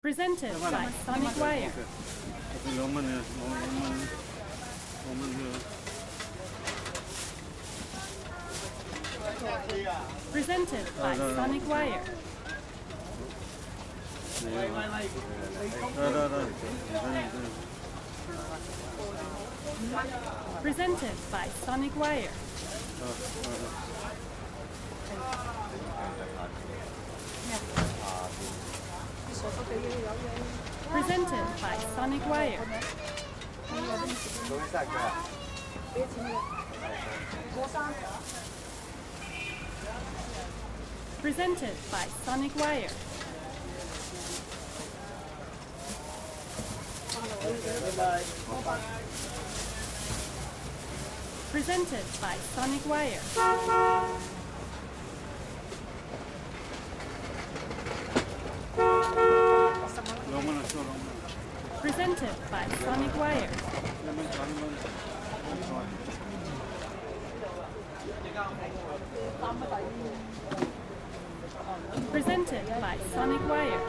Presented by Sonic Wire. Presented by Sonic Wire. Presented by Sonic Wire. Presented by Sonic Wire. Presented by Sonic Wire. Presented by Sonic Wire. Presented by Sonic Wire. Presented by Sonic Wire.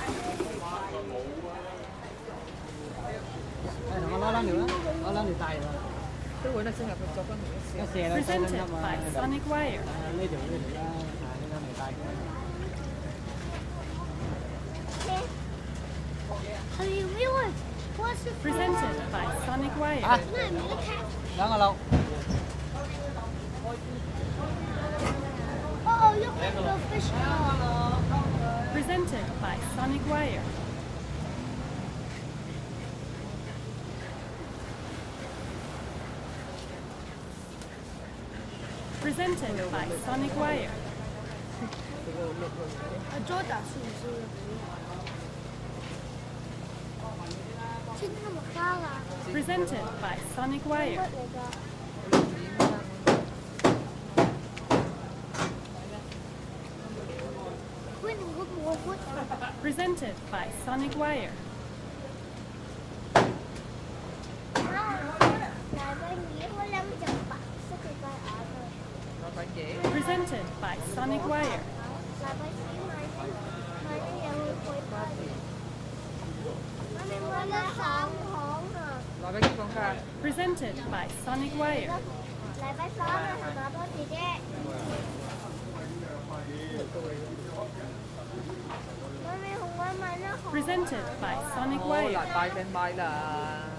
Presented by Sonic Wire. Presented by Sonic Wire. Presented by Sonic Wire. Presented by Sonic Wire. Presented by Sonic Wire. Presented by Sonic Wire. Presented by Sonic Wire. Presented by Sonic Wire. Presented by Sonic Wire.